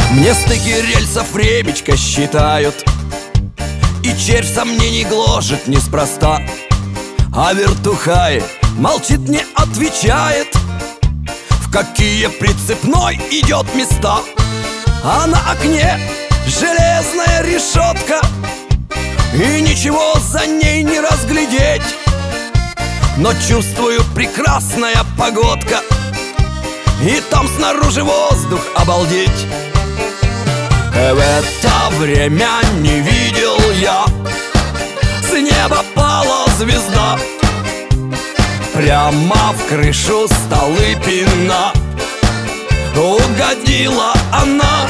Мне стыки рельсов времечко считают, и червь сомнений гложет неспроста. А вертухай молчит, не отвечает, в какие прицепной идет места. А на окне железная решетка, и ничего за ней не разглядеть. Но чувствую, прекрасная погодка, и там снаружи воздух обалдеть. В это время не видел я, с неба пала звезда, прямо в крышу Столыпина угодила она.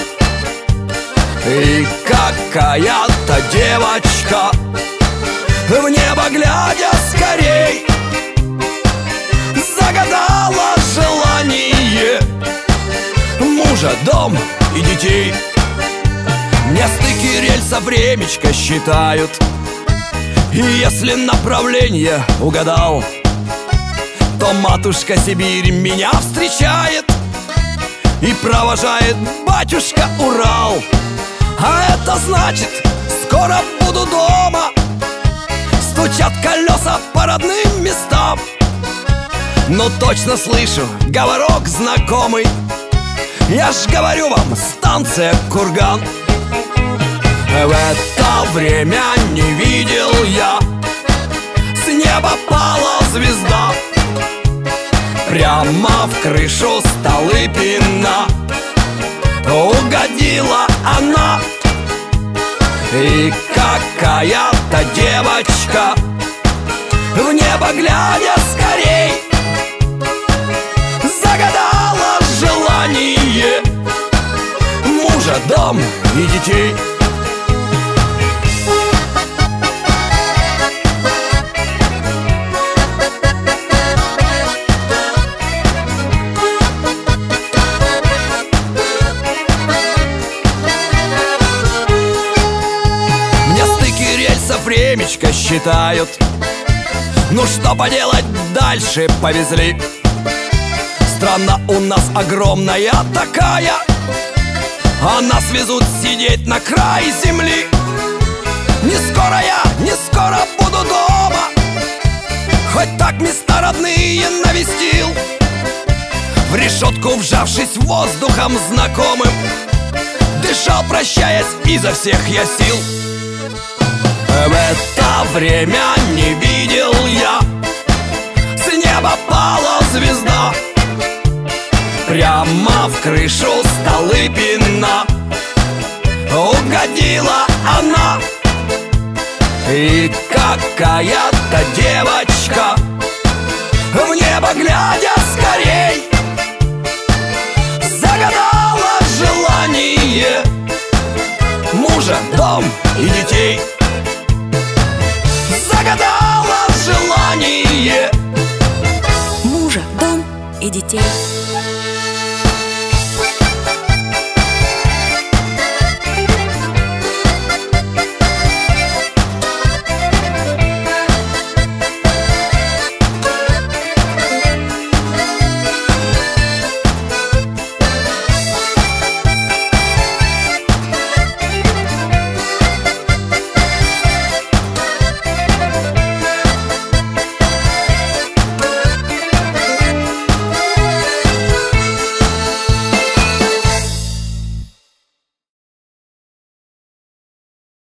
И какая-то девочка, в небо глядя скорей, загадала желание мужа, дом и детей. Мне стыки рельса времечко считают, и если направление угадал, то матушка Сибирь меня встречает и провожает батюшка Урал. А это значит, скоро буду дома, стучат колеса по родным местам. Но точно слышу говорок знакомый, я ж говорю вам, станция Курган. В это время не видел я, с неба пала звезда, прямо в крышу Столыпина угодила она. И какая-то девочка, в небо глядя скорей, загадала желание мужа, дом и детей. Времечко считают, ну что поделать, дальше повезли. Страна у нас огромная такая, а нас везут сидеть на край земли. Не скоро буду дома, хоть так места родные навестил. В решетку вжавшись воздухом знакомым, дышал, прощаясь, изо всех я сил. В это время не видел я, с неба пала звезда, прямо в крышу Столыпина угодила она. И какая-то девочка, в небо глядя скорей, загадала желание мужа, дом и детей. Загадала желание мужа, дом и детей.